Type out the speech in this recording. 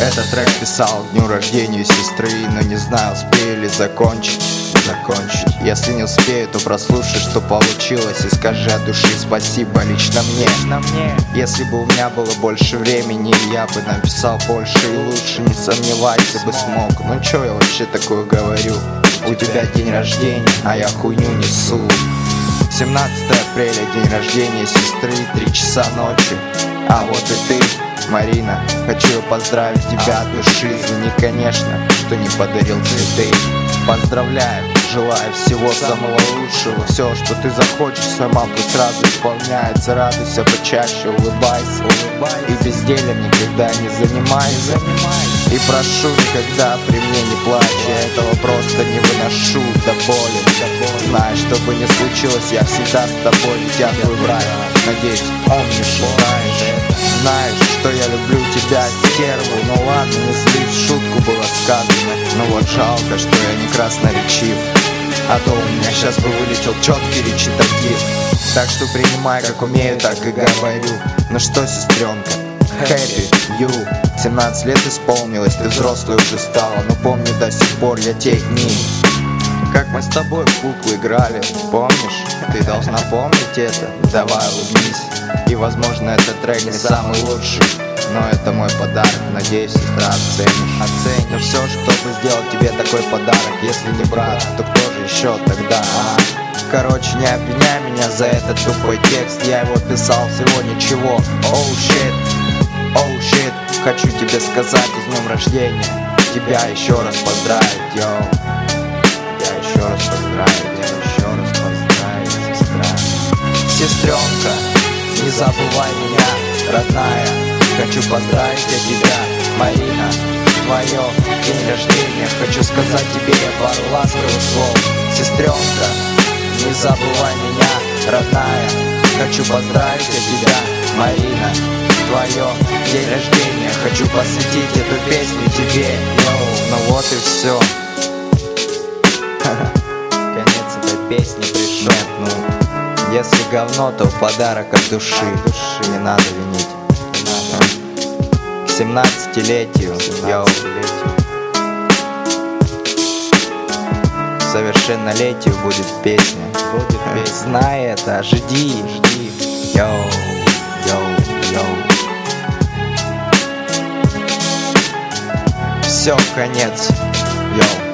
Этот трек писал к дню рождения сестры, но не знаю, успею ли закончить. Если не успею, то прослушай, что получилось, и скажи от души спасибо лично мне. Если бы у меня было больше времени, я бы написал больше и лучше, не сомневайся бы смог. Ну чё я вообще такое говорю? У тебя день рождения, а я хуйню несу. 17 апреля, день рождения сестры, 3 часа ночи. А вот и ты, Марина, хочу поздравить тебя от души. Извини, конечно, что не подарил цветы. Поздравляю, желаю всего самого лучшего. Все, что ты захочешь, сама пусть сразу исполняется. Радуйся почаще, улыбайся. И бездельем никогда не занимайся. И прошу, никогда при мне не плачь. Я этого просто не выношу до боли. Знаешь, что бы ни случилось, я всегда с тобой, ведь твой брат. Надеюсь, помнишь и знаешь, что я люблю тебя, стерву. Ну ладно, не злись, шутку было сказано. Но вот жалко, что я не красноречив, а то у меня сейчас бы вылетел четкий речитатив. Так что принимай, как умею, так и говорю. Ну что, сестренка, happy you. 17 лет исполнилось, ты взрослой уже стала. Но помню до сих пор я те дни, как мы с тобой в куклу играли, помнишь? Ты должна помнить это, давай улыбнись. И возможно этот трек не самый лучший, но это мой подарок, надеюсь, сестра оценишь. Но все, чтобы сделать тебе такой подарок, если не брат, то кто же еще тогда, а? Короче, не обвиняй меня за этот тупой текст, я его писал всего ничего. Oh shit, хочу тебе сказать с днем рождения, тебя еще раз поздравить, йоу. Еще раз поздравить, сестра. Сестренка, не забывай меня, родная. Хочу поздравить я тебя, Марина, твое день рождения. Хочу сказать тебе пару ласковых слов. Сестренка, не забывай меня, родная. Хочу поздравить я тебя, Марина, твое день рождения. Хочу посвятить эту песню тебе, йоу. Ну вот и все. Конец этой песни пришел. Нет, ну, если говно, то подарок от души. Не надо винить. К 17-летию, йоу. К совершеннолетию будет песня. Знай это, жди. Йоу. Все, конец. Йоу.